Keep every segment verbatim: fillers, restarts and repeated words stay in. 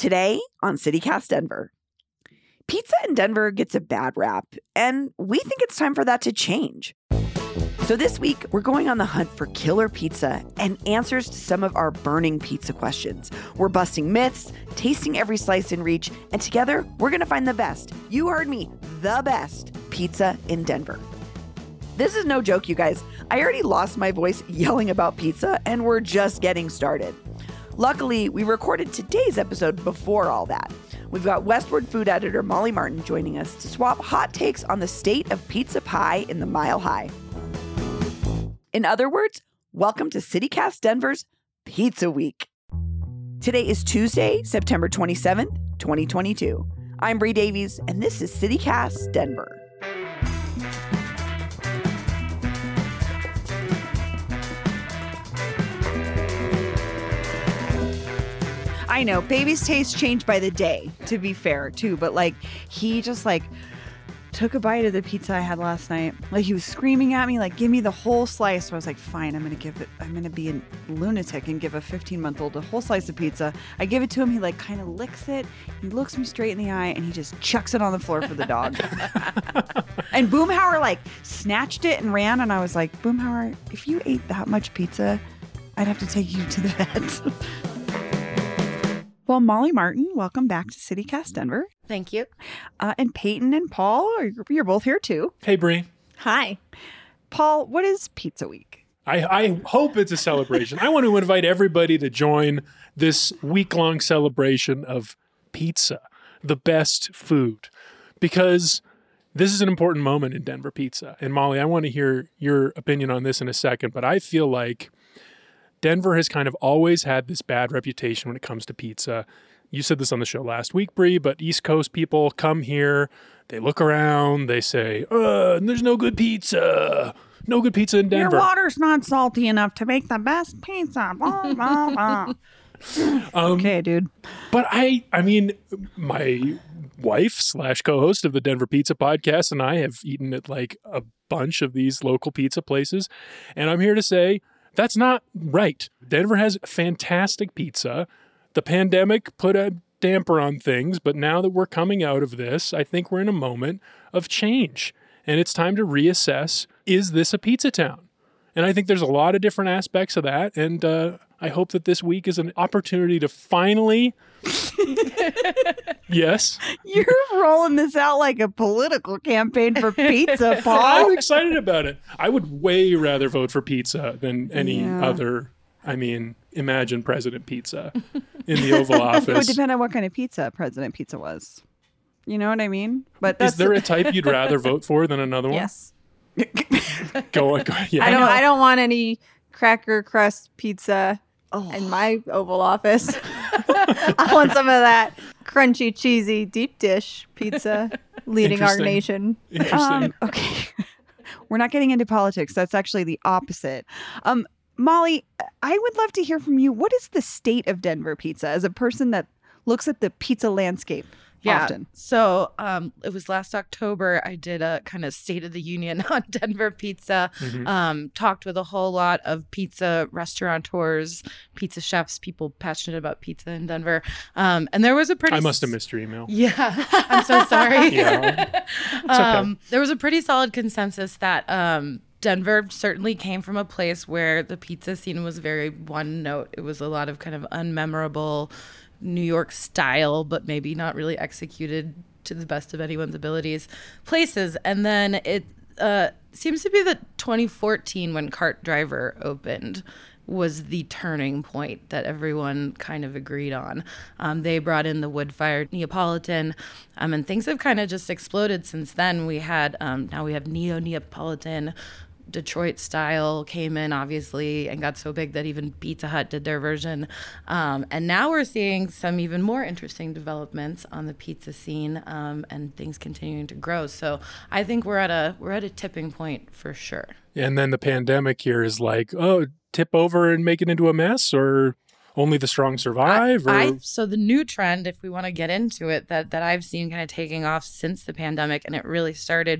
Today on CityCast Denver. Pizza in Denver gets a bad rap, and we think it's time for that to change. So this week, we're going on the hunt for killer pizza and answers to some of our burning pizza questions. We're busting myths, tasting every slice in reach, and together, we're going to find the best, you heard me, the best pizza in Denver. This is no joke, you guys. I already lost my voice yelling about pizza, and we're just getting started. Luckily, we recorded today's episode before all that. We've got Westward food editor Molly Martin joining us to swap hot takes on the state of pizza pie in the Mile High. In other words, welcome to CityCast Denver's Pizza Week. Today is Tuesday, September twenty-seventh, twenty twenty-two. I'm Bree Davies, and this is CityCast Denver. I know, baby's taste changed by the day, to be fair, too. But, like, he just, like, took a bite of the pizza I had last night. Like, he was screaming at me, like, give me the whole slice. So I was like, fine, I'm going to give it, I'm going to be a lunatic and give a fifteen-month-old a whole slice of pizza. I give it to him. He, like, kind of licks it. He looks me straight in the eye, and he just chucks it on the floor for the dog. And Boomhauer, like, snatched it and ran. And I was like, Boomhauer, if you ate that much pizza, I'd have to take you to the vet. Well, Molly Martin, welcome back to CityCast Denver. Thank you. Uh, and Peyton and Paul, are, you're both here too. Hey, Bree. Hi. Paul, what is Pizza Week? I, I hope it's a celebration. I want to invite everybody to join this week-long celebration of pizza, the best food, because this is an important moment in Denver pizza. And Molly, I want to hear your opinion on this in a second, but I feel like Denver has kind of always had this bad reputation when it comes to pizza. You said this on the show last week, Bree, but East Coast people come here, they look around, they say, uh, there's no good pizza. No good pizza in Denver. Your water's not salty enough to make the best pizza. Blah, blah, blah. um, okay, dude. But I, I mean, my wife slash co-host of the Denver Pizza Podcast and I have eaten at like a bunch of these local pizza places. And I'm here to say, that's not right. Denver has fantastic pizza. The pandemic put a damper on things, but now that we're coming out of this, I think we're in a moment of change. And it's time to reassess, is this a pizza town? And I think there's a lot of different aspects of that. And uh, I hope that this week is an opportunity to finally... Yes. You're rolling this out like a political campaign for pizza, Paul. I'm excited about it. I would way rather vote for pizza than any yeah. other. I mean, imagine President Pizza in the Oval Office. It would depend on what kind of pizza President Pizza was. You know what I mean? But that's is there a type you'd rather vote for than another one? Yes. go on. Go, yeah. I don't. I don't want any cracker crust pizza oh. in my Oval Office. I want some of that crunchy, cheesy deep dish pizza leading our nation. Interesting. Um, okay. We're not getting into politics. That's actually the opposite. Um, Molly, I would love to hear from you. What is the state of Denver pizza as a person that looks at the pizza landscape? Yeah. Often. So um, it was last October. I did a kind of State of the Union on Denver pizza. Mm-hmm. Um, talked with a whole lot of pizza restaurateurs, pizza chefs, people passionate about pizza in Denver. Um, and there was a pretty. I must have missed your email. Yeah, I'm so sorry. yeah, it's okay. um, there was a pretty solid consensus that. Um, Denver certainly came from a place where the pizza scene was very one note. It was a lot of kind of unmemorable New York style, but maybe not really executed to the best of anyone's abilities places. And then it uh, seems to be that twenty fourteen, when Cart Driver opened, was the turning point that everyone kind of agreed on. Um, they brought in the wood-fired Neapolitan, um, and things have kind of just exploded since then. We had, um, now we have Neo-Neapolitan, Detroit style came in, obviously, and got so big that even Pizza Hut did their version. Um, and now we're seeing some even more interesting developments on the pizza scene, um, and things continuing to grow. So I think we're at a we're at a tipping point for sure. And then the pandemic here is like, oh, tip over and make it into a mess, or only the strong survive? I, or? I, so the new trend, if we want to get into it, that, that I've seen kind of taking off since the pandemic, and it really started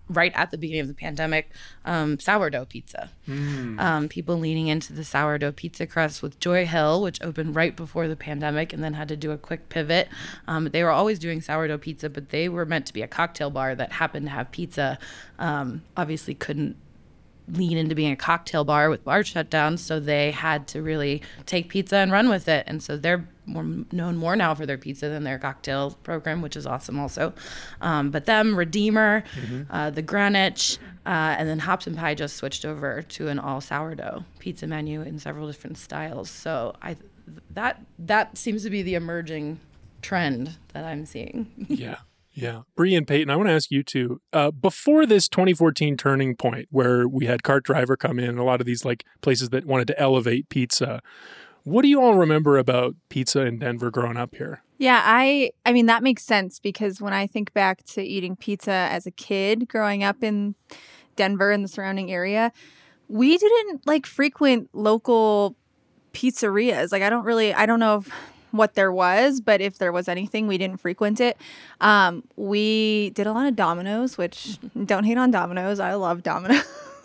right at the beginning of the pandemic, um, sourdough pizza. Mm. Um, people leaning into the sourdough pizza crust with Joy Hill, which opened right before the pandemic and then had to do a quick pivot. Um, they were always doing sourdough pizza, but they were meant to be a cocktail bar that happened to have pizza. Um, obviously couldn't lean into being a cocktail bar with bar shutdowns, so they had to really take pizza and run with it. And so they're more known more now for their pizza than their cocktail program, which is awesome also. Um, but them, Redeemer, mm-hmm. uh, the Greenwich, uh, and then Hops and Pie just switched over to an all sourdough pizza menu in several different styles. So I that that seems to be the emerging trend that I'm seeing. Yeah. Yeah. Bree and Peyton, I want to ask you too, uh, before this twenty fourteen turning point where we had Cart Driver come in and a lot of these like places that wanted to elevate pizza, what do you all remember about pizza in Denver growing up here? Yeah, I I mean, that makes sense because when I think back to eating pizza as a kid growing up in Denver and the surrounding area, we didn't like frequent local pizzerias. Like, I don't really, I don't know if what there was, but if there was anything, we didn't frequent it. Um, we did a lot of Domino's, which don't hate on Domino's. I love Domino's.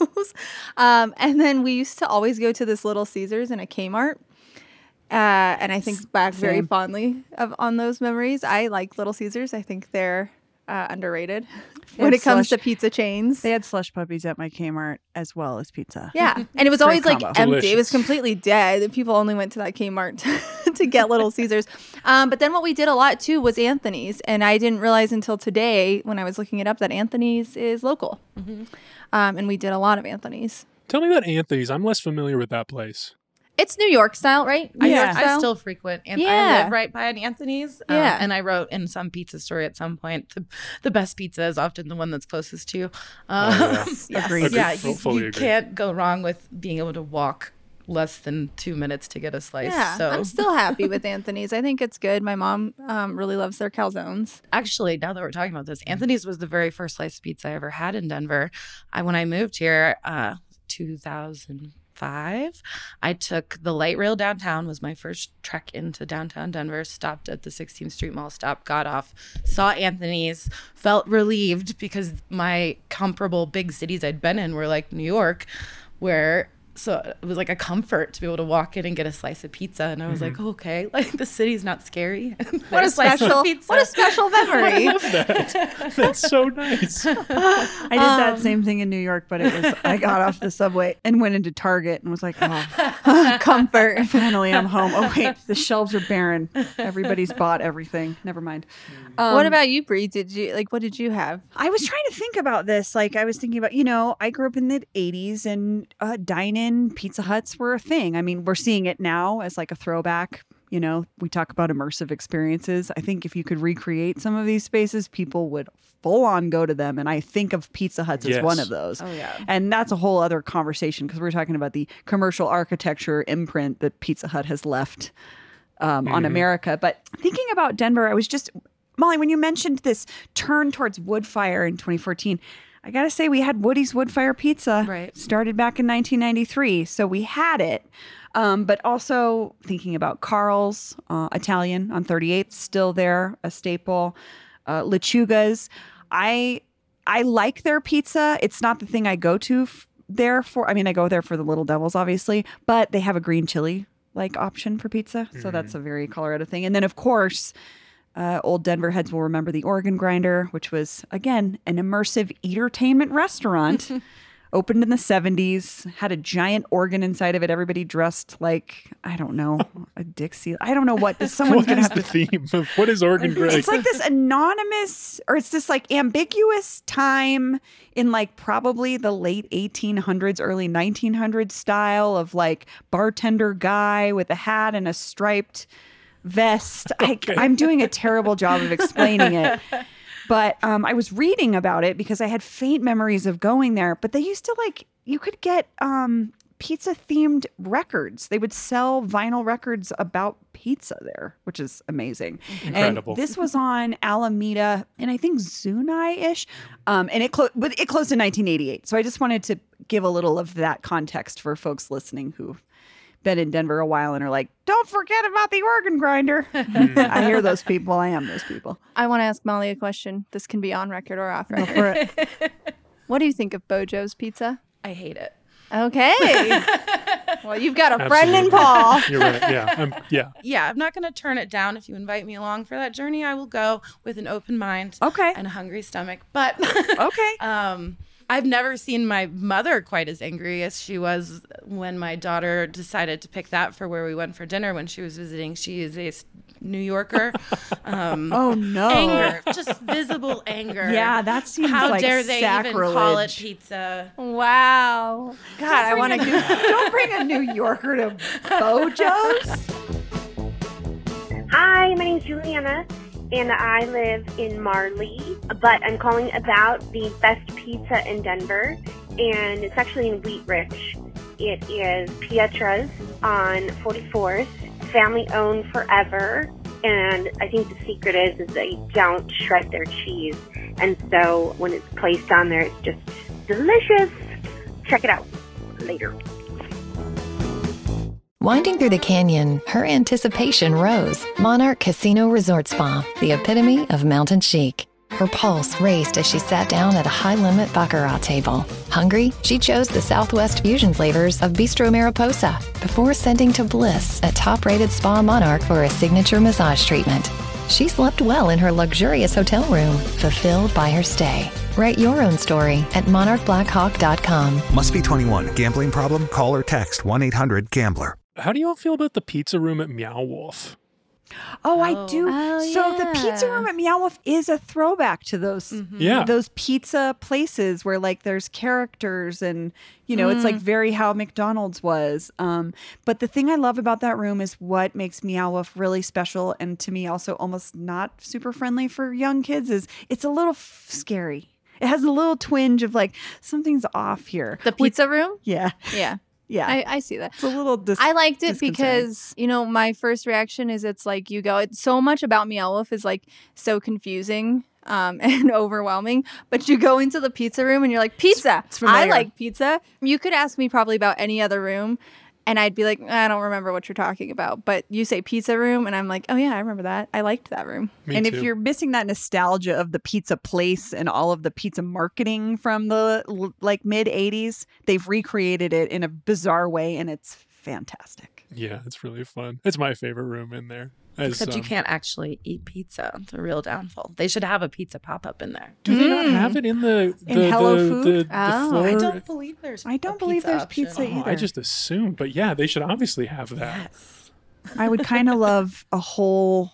um, and then we used to always go to this Little Caesars and a Kmart. Uh, and I think back Same. very fondly of on those memories. I like Little Caesars. I think they're uh, underrated when it comes slush- to pizza chains. They had slush puppies at my Kmart as well as pizza. Yeah. And it was Great always like combo. empty. Delicious. It was completely dead. People only went to that Kmart to, to get Little Caesars. Um, but then what we did a lot too was Anthony's. And I didn't realize until today when I was looking it up that Anthony's is local. Mm-hmm. Um, and we did a lot of Anthony's. Tell me about Anthony's. I'm less familiar with that place. It's New York style, right? New Yeah. York I style. still frequent. And Yeah. I live right by an Anthony's. um, Yeah. And I wrote in some pizza story at some point, the, the best pizza is often the one that's closest to you. Um, Oh, Yes. Agreed. Yeah, Agreed. you, Fully you agree. can't go wrong with being able to walk less than two minutes to get a slice. Yeah, so I'm still happy with Anthony's. I think it's good. My mom um, really loves their calzones. actually, now that we're talking about this, Anthony's was the very first slice of pizza I ever had in Denver. I when I moved here, uh, two thousand five, I took the light rail downtown, was my first trek into downtown Denver, stopped at the sixteenth Street Mall stop, got off, saw Anthony's, felt relieved because my comparable big cities I'd been in were like New York, where so it was like a comfort to be able to walk in and get a slice of pizza. And I was Mm-hmm. like, oh, okay, like the city's not scary. What a special, what a special memory. I love that. That's so nice. I did that same thing in New York, but it was I got off the subway and went into Target and was like, oh, Comfort. finally I'm home. Oh wait, the shelves are barren. Everybody's bought everything. Never mind. Um, what about you, Bree? Did you like? What did you have? I was trying to think about this. Like I was thinking about, you know, I grew up in the eighties and uh, dine-in Pizza Huts were a thing. I mean, we're seeing it now as like a throwback. You know, we talk about immersive experiences. I think if you could recreate some of these spaces, people would full on go to them. And I think of Pizza Huts Yes. as one of those. Oh, yeah. And that's a whole other conversation because we're talking about the commercial architecture imprint that Pizza Hut has left um, on America. But thinking about Denver, I was just, Molly, when you mentioned this turn towards wood fire in twenty fourteen, I got to say we had Woody's Wood Fire Pizza. Right. Started back in nineteen ninety-three. So we had it. Um, but also thinking about Carl's uh, Italian on thirty-eighth, still there, a staple. Uh, Lechuga's. I I like their pizza. It's not the thing I go to f- there for. I mean, I go there for the Little Devils, obviously, but they have a green chili like option for pizza. So that's a very Colorado thing. And then, of course, uh, old Denver heads will remember the Organ Grinder, which was, again, an immersive entertainment restaurant. Opened in the seventies, had a giant organ inside of it. Everybody dressed like, I don't know, a Dixie. I don't know what. Someone's What going to is have the to. theme of what is Organ Grinder? It's like this anonymous, or it's this like ambiguous time in like probably the late eighteen hundreds, early nineteen hundreds style of like bartender guy with a hat and a striped vest. Okay. I, I'm doing a terrible job of explaining it. But um, I was reading about it because I had faint memories of going there. But they used to like, you could get um, pizza themed records. They would sell vinyl records about pizza there, which is amazing. Incredible. And this was on Alameda and I think Zuni-ish. Um, and it, clo- but it closed in nineteen eighty-eight. So I just wanted to give a little of that context for folks listening who been in Denver a while and are like, don't forget about the Organ Grinder. I hear those people. I am those people. I want to ask Molly a question. This can be on record or off Go record. for it. What do you think of Bojo's Pizza? I hate it. Okay. Well, you've got a Absolutely. friend in Paul. You're right. Yeah. I'm, yeah. Yeah, I'm not going to turn it down. If you invite me along for that journey, I will go with an open mind Okay. and a hungry stomach. But Okay. um, I've never seen my mother quite as angry as she was when my daughter decided to pick that for where we went for dinner when she was visiting. She is a s- New Yorker. Um, Oh, no. Anger, just visible anger. Yeah, that seems How like dare they even call it sacrilege. pizza? Wow. God, I want to go. Don't bring a New Yorker to Bojo's. Hi, my name's Juliana, and I live in Marley, but I'm calling about the best pizza in Denver, and it's actually in Wheat Ridge. It is Pietra's on forty-fourth, family-owned forever, and I think the secret is, is they don't shred their cheese, and so when it's placed on there, it's just delicious. Check it out. Later. Winding through the canyon, her anticipation rose. Monarch Casino Resort Spa, the epitome of mountain chic. Her pulse raced as she sat down at a high-limit baccarat table. Hungry, she chose the Southwest fusion flavors of Bistro Mariposa before sending to bliss at top-rated Spa Monarch for a signature massage treatment. She slept well in her luxurious hotel room, fulfilled by her stay. Write your own story at monarch black hawk dot com. Must be twenty-one. Gambling problem? Call or text one eight hundred gambler. How do you all feel about the pizza room at Meow Wolf? Oh, I do. Oh, So the pizza yeah. room at Meow Wolf is a throwback to those Yeah. those pizza places where like there's characters and you know it's like very how McDonald's was. Um, but the thing I love about that room is what makes Meow Wolf really special and to me also almost not super friendly for young kids is it's a little f- scary. It has a little twinge of like something's off here. The pizza room? Yeah, Yeah. yeah. I, I see that. it's a little. Dis- I liked it disconcerting. because, you know, my first reaction is it's like you go, it's so much about Meow Wolf is like so confusing um, and overwhelming. But you go into the pizza room and you're like, pizza. it's I familiar. like pizza. You could ask me probably about any other room and I'd be like, I don't remember what you're talking about. But you say pizza room and I'm like, oh, yeah, I remember that. I liked that room. Me and too. if you're missing that nostalgia of the pizza place and all of the pizza marketing from the l- like mid eighties, they've recreated it in a bizarre way and it's fantastic. Yeah, it's really fun. It's my favorite room in there. As, Except you um, can't actually eat pizza. It's a real downfall. They should have a pizza pop-up in there. Do they not have it in the the, In Hello the, Food? the, the Oh, floor? I don't believe there's I don't a believe pizza there's option. pizza Oh, either. I just assumed, but yeah, they should obviously have that. Yes. I would kind of love a whole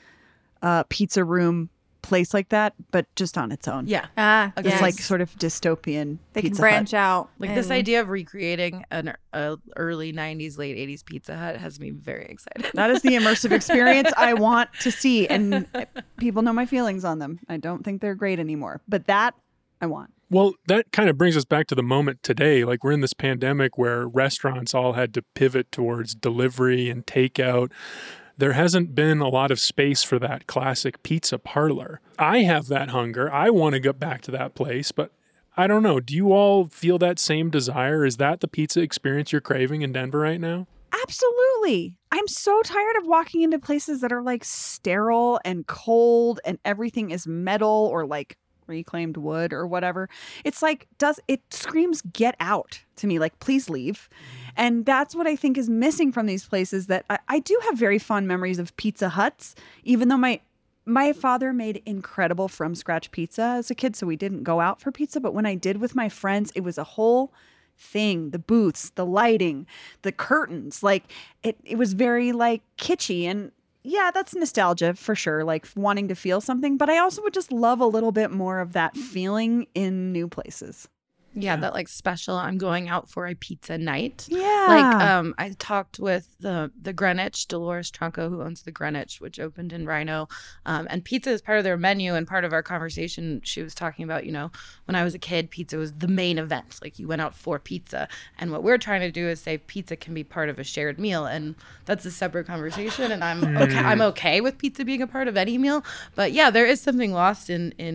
uh, pizza room place like that, but just on its own. Yeah. Ah, Okay. It's yes. like sort of dystopian they can Pizza branch Hut. out. Like this and- idea of recreating an a early nineties, late eighties Pizza Hut has me very excited. That is the immersive experience I want to see. And people know my feelings on them. I don't think they're great anymore, but that I want. Well, that kind of brings us back to the moment today. Like we're in this pandemic where restaurants all had to pivot towards delivery and takeout. There hasn't been a lot of space for that classic pizza parlor. I have that hunger. I want to get back to that place, but I don't know. Do you all feel that same desire? Is that the pizza experience you're craving in Denver right now? Absolutely. I'm so tired of walking into places that are like sterile and cold and everything is metal or like reclaimed wood or whatever. It's like, does it screams get out to me, like, please leave. And that's what I think is missing from these places that I, I do have very fond memories of Pizza Huts, even though my my father made incredible from scratch pizza as a kid. So we didn't go out for pizza. But when I did with my friends, it was a whole thing, the booths, the lighting, the curtains, like it, it was very like kitschy. And yeah, that's nostalgia for sure, like wanting to feel something. But I also would just love a little bit more of that feeling in new places. Yeah, that like special I'm going out for a pizza night. Yeah. Like um I talked with the the Greenwich, Dolores Tronco, who owns the Greenwich, which opened in Rhino. Um, and pizza is part of their menu, and part of our conversation she was talking about, you know, when I was a kid, pizza was the main event. Like you went out for pizza. And what we're trying to do is say pizza can be part of a shared meal, and that's a separate conversation. And I'm okay I'm okay with pizza being a part of any meal. But yeah, there is something lost in in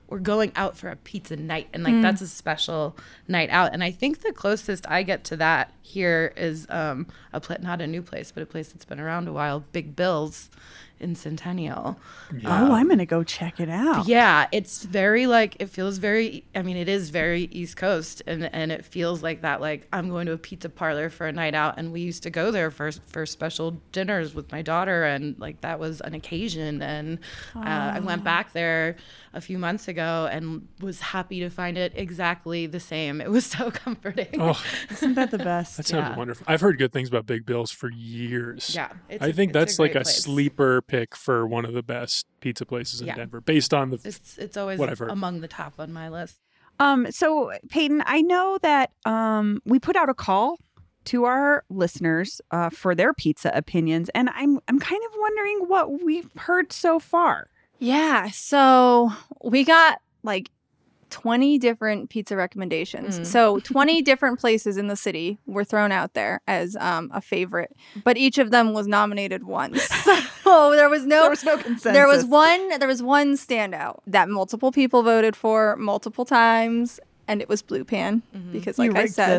we're going out for a pizza night, and like mm. that's a special night out. And I think the closest I get to that here is um a pla- not a new place, but a place that's been around a while, Big Bill's in Centennial. Yeah. Oh, I'm gonna go check it out. Yeah, it's very like, it feels very, I mean, it is very East Coast, and and it feels like that, like I'm going to a pizza parlor for a night out, and we used to go there for for special dinners with my daughter, and like that was an occasion. And uh, I went back there a few months ago and was happy to find it exactly the same. It was so comforting. Oh, isn't that the best? That sounds yeah. wonderful. I've heard good things about Big Bill's for years. Yeah, I think a, that's a like a place. sleeper pick for one of the best pizza places in yeah. Denver, based on the it's it's always what I've heard. among the top on my list. Um, so Peyton, I know that um we put out a call to our listeners uh, for their pizza opinions, and I'm I'm kind of wondering what we've heard so far. Yeah, so we got like twenty different pizza recommendations. Mm. So twenty different places in the city were thrown out there as um, a favorite, but each of them was nominated once. So there was no there was no consensus. There was one there was one standout that multiple people voted for multiple times. And it was Blue Pan mm-hmm. because, like you I said,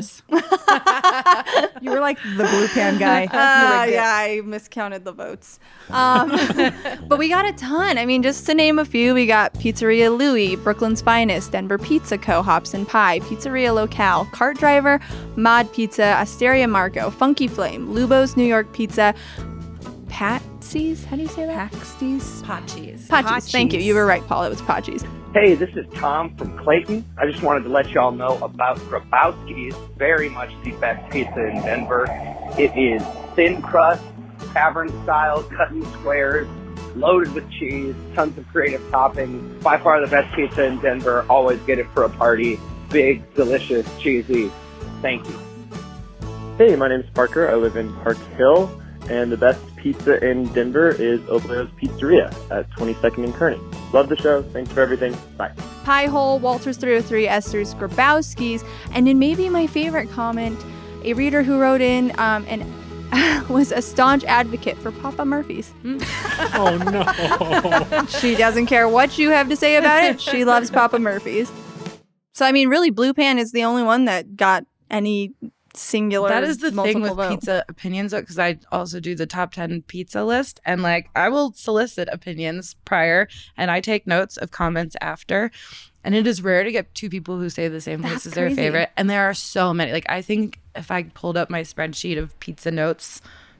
you were like the Blue Pan guy. Uh, yeah, I miscounted the votes. Um, but we got a ton. I mean, just to name a few, we got Pizzeria Louie, Brooklyn's Finest, Denver Pizza Co., Hops and Pie, Pizzeria Locale, Cart Driver, Mod Pizza, Asteria Marco, Funky Flame, Lubo's New York Pizza, Patsy's. How do you say that? Paxty's? Pachi's. Pachi's. Thank you. You were right, Paul. It was Pachi's. Hey, this is Tom from Clayton. I just wanted to let y'all know about Grabowski's, very much the best pizza in Denver. It is thin crust, tavern style, cut in squares, loaded with cheese, tons of creative toppings. By far the best pizza in Denver. Always get it for a party. Big, delicious, cheesy. Thank you. Hey, my name is Parker. I live in Park Hill, and the best pizza in Denver is Obleo's Pizzeria at twenty-second and Kearney. Love the show. Thanks for everything. Bye. Pie Hole, Walters three oh three, Esther's, Grabowski's, and then maybe my favorite comment, a reader who wrote in um, and was a staunch advocate for Papa Murphy's. Oh, no. She doesn't care what you have to say about it. She loves Papa Murphy's. So, I mean, really, Blue Pan is the only one that got any singular that is the thing with vote. Pizza opinions, because I also do the top ten pizza list, and like I will solicit opinions prior and I take notes of comments after, and it is rare to get two people who say the same place That's as their crazy. favorite, and there are so many. Like I think if I pulled up my spreadsheet of pizza notes,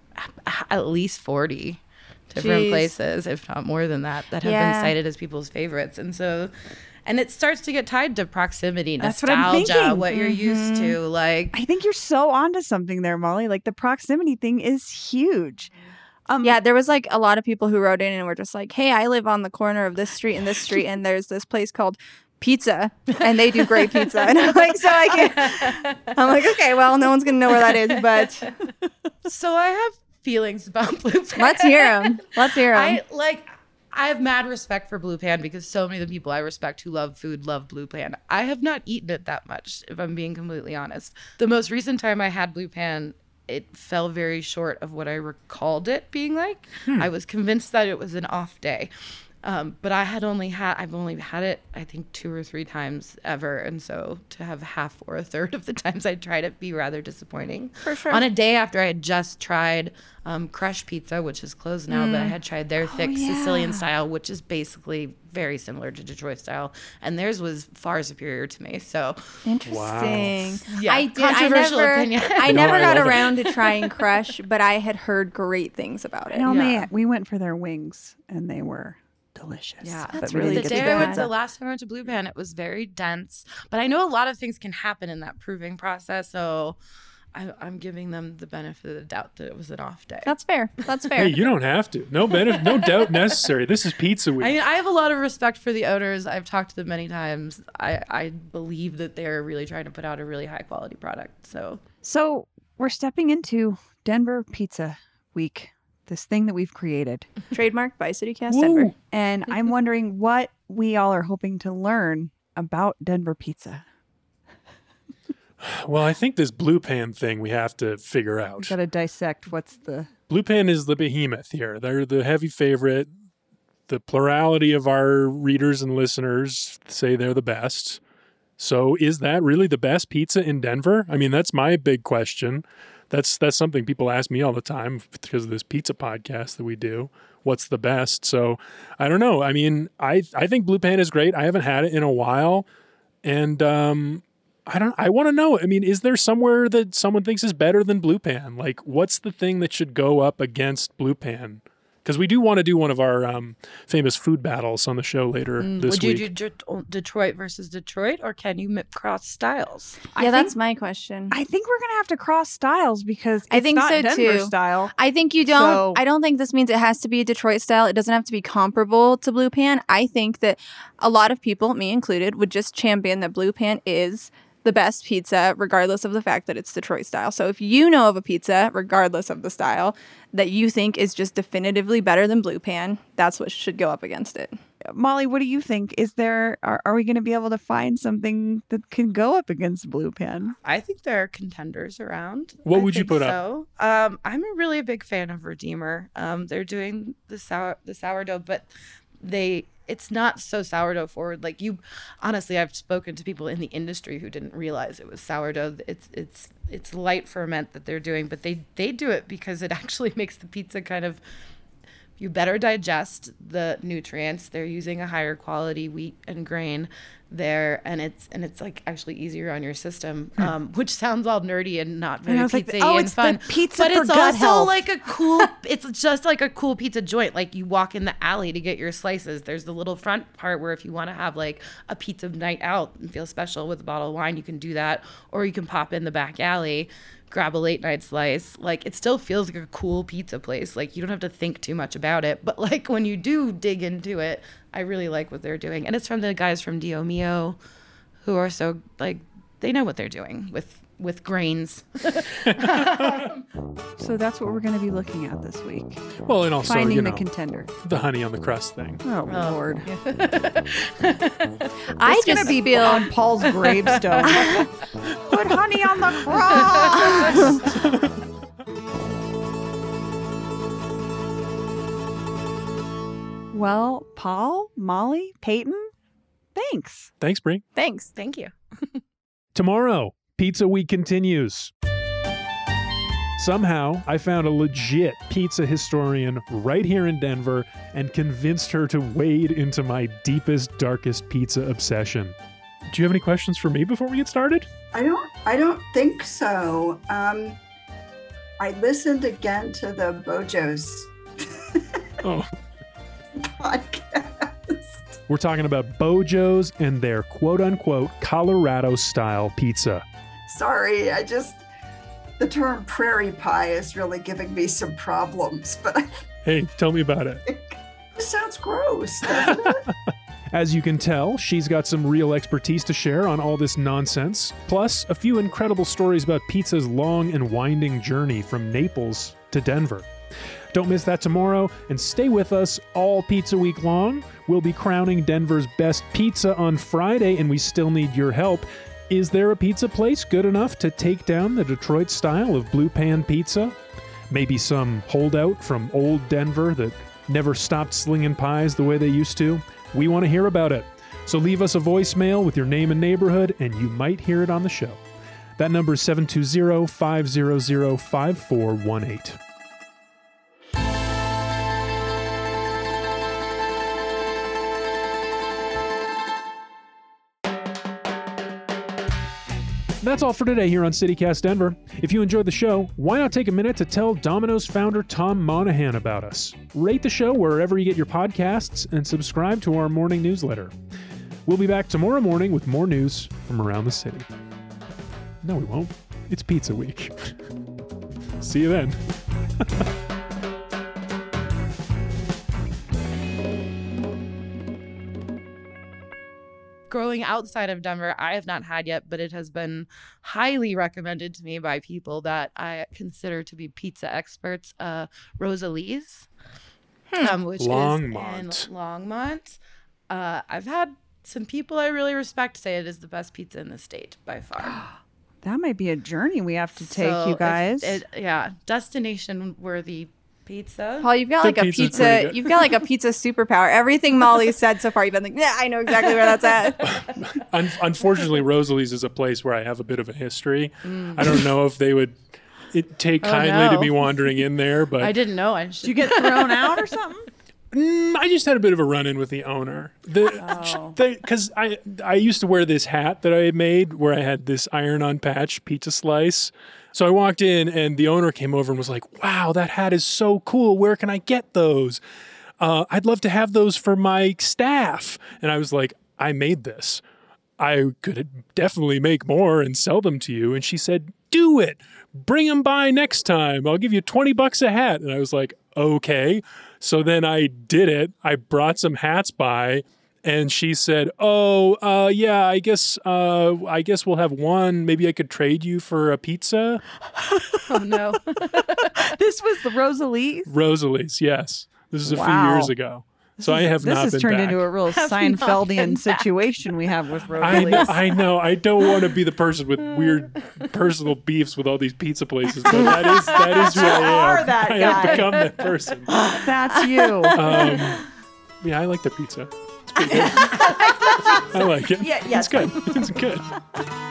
at least forty different Jeez. places, if not more than that, that have Yeah. been cited as people's favorites. And so and it starts to get tied to proximity, That's what I'm nostalgia, thinking. what you're used to. Like, I think you're so onto something there, Molly. Like the proximity thing is huge. Um, yeah, there was like a lot of people who wrote in and were just like, hey, I live on the corner of this street and this street, and there's this place called Pizza, and they do great pizza. And I'm like, so I can't. I'm like, okay, well, no one's going to know where that is, but. So I have feelings about Blue Pan. Let's hear them. Let's hear them. I, like, I have mad respect for Blue Pan because so many of the people I respect who love food love Blue Pan. I have not eaten it that much, if I'm being completely honest. The most recent time I had Blue Pan, it fell very short of what I recalled it being like. Hmm. I was convinced that it was an off day. Um, but I had only had, I've only had it, I think, two or three times ever. And so to have half or a third of the times I tried it be rather disappointing. For sure. On a day after I had just tried um, Crush Pizza, which is closed now, mm. but I had tried their thick oh, yeah. Sicilian style, which is basically very similar to Detroit style. And theirs was far superior to me. So interesting. Wow. Yeah, I did, controversial I never, opinion. I No, never I got love it. around to trying Crush, but I had heard great things about it. I only Yeah. we went for their wings, and they were delicious. Yeah, That's But we really didn't the get day to I go went, into the last time I went to Blue Pan, it was very dense. But I know a lot of things can happen in that proving process, so I, I'm giving them the benefit of the doubt that it was an off day. That's fair. That's fair. Hey, you don't have to. No benefit, no doubt necessary. This is Pizza Week. I mean, I have a lot of respect for the owners. I've talked to them many times. I, I believe that they're really trying to put out a really high quality product. So So we're stepping into Denver Pizza Week, this thing that we've created. Trademarked by CityCast Woo! Denver. And I'm wondering what we all are hoping to learn about Denver pizza. Well, I think this Blue Pan thing we have to figure out. We've got to dissect what's the... Blue Pan is the behemoth here. They're the heavy favorite. the plurality of our readers and listeners say they're the best. So is that really the best pizza in Denver? I mean, that's my big question. That's that's something people ask me all the time because of this pizza podcast that we do. What's the best? So I don't know. I mean, I I think Blue Pan is great. I haven't had it in a while, and um, I don't. I want to know. I mean, is there somewhere that someone thinks is better than Blue Pan? Like, what's the thing that should go up against Blue Pan? Because we do want to do one of our um, famous food battles on the show later Mm, this would week. you do Det- Detroit versus Detroit, or can you mip cross styles? Yeah, that's my question. I think we're gonna have to cross styles because I it's think not so Denver too. style. I think you don't. So- I don't think this means it has to be a Detroit style. It doesn't have to be comparable to Blue Pan. I think that a lot of people, me included, would just champion that Blue Pan is the best pizza, regardless of the fact that it's Detroit style. So if you know of a pizza, regardless of the style, that you think is just definitively better than Blue Pan, that's what should go up against it. Molly, what do you think? Is there are, are we going to be able to find something that can go up against Blue Pan? I think there are contenders around. What I would you think put up? so. Um, I'm a really a big fan of Redeemer. Um, they're doing the sour the sourdough, but they it's not so sourdough forward. Like you, honestly, I've spoken to people in the industry who didn't realize it was sourdough. It's it's it's light ferment that they're doing, but they they do it because it actually makes the pizza kind of. You better digest the nutrients. They're using a higher quality wheat and grain there, and it's and it's like actually easier on your system, um, which sounds all nerdy and not very And I was like, pizza-y oh, and it's fun. the pizza but for it's gut also health. like a cool. It's just like a cool pizza joint. Like you walk in the alley to get your slices. There's the little front part where if you want to have like a pizza night out and feel special with a bottle of wine, you can do that, or you can pop in the back alley. Grab a late night slice. Like it still feels like a cool pizza place. Like you don't have to think too much about it. But like when you do dig into it, I really like what they're doing. And it's from the guys from Dio Mio who are so like they know what they're doing with with grains. So that's what we're going to be looking at this week. Well, and also, Finding you the know, contender. the honey on the crust thing. Oh, Oh. Lord. I It's going just to be feel on Paul's gravestone. Put honey on the cross. Well, Paul, Molly, Peyton, thanks. Thanks, Brie. thanks. Thank you. Tomorrow, Pizza Week continues. Somehow, I found a legit pizza historian right here in Denver and convinced her to wade into my deepest, darkest pizza obsession. Do you have any questions for me before we get started? I don't I don't think so. Um, I listened again to the Bojo's Oh, podcast. we're talking about Bojo's and their quote-unquote Colorado-style pizza. Sorry, I just the term prairie pie is really giving me some problems, but I Hey, tell me about it. think it sounds gross, doesn't it? As you can tell, she's got some real expertise to share on all this nonsense, plus a few incredible stories about pizza's long and winding journey from Naples to Denver. Don't miss that tomorrow, and stay with us all Pizza Week long. We'll be crowning Denver's best pizza on Friday, and we still need your help. Is there a pizza place good enough to take down the Detroit style of Blue Pan pizza? Maybe some holdout from old Denver that never stopped slinging pies the way they used to? We want to hear about it. So leave us a voicemail with your name and neighborhood, and you might hear it on the show. That number is seven two zero, five zero zero, five four one eight. That's all for today here on CityCast Denver. If you enjoyed the show, why not take a minute to tell Domino's founder Tom Monahan about us? Rate the show wherever you get your podcasts and subscribe to our morning newsletter. We'll be back tomorrow morning with more news from around the city. No, we won't. It's Pizza Week. See you then. Growing outside of Denver, I have not had yet, but it has been highly recommended to me by people that I consider to be pizza experts. Uh, Rosalie's, um, which Longmont. is in Longmont. Uh, I've had some people I really respect say it is the best pizza in the state by far. That might be a journey we have to take, So you if guys. it- yeah, destination worthy Pizza. Paul, you've got The like a pizza's pretty pizza. good. You've got like a pizza superpower. Everything Molly said so far, you've been like, yeah, I know exactly where that's at. Un- unfortunately, Rosalie's is a place where I have a bit of a history. I don't know if they would it take Oh, kindly to no. me wandering in there, but I didn't know. I should. Did you get thrown out or something? Mm, I just had a bit of a run-in with the owner. Oh. The because I I used to wear this hat that I had made where I had this iron-on patch pizza slice. So I walked in and the owner came over and was like, "Wow, that hat is so cool. Where can I get those? Uh, I'd love to have those for my staff." And I was like, "I made this. I could definitely make more and sell them to you." And she said, "Do it. Bring them by next time. I'll give you twenty bucks a hat." And I was like, "Okay." So then I did it. I brought some hats by and she said, "Oh, uh, yeah, I guess, uh, I guess we'll have one. Maybe I could trade you for a pizza." Oh no. This was the Rosalie. Rosalie's, yes. This is a Wow. few years ago. So I have This not has been turned back. into a real Have not been Seinfeldian back. situation we have with I Rosalie. know, I know. I don't want to be the person with weird personal beefs with all these pizza places, but that is that is who I am. are that I guy. have become that person. That's you. Um, yeah, I like the pizza. It's pretty good. I like it. Yeah, yeah, it's good. It's good.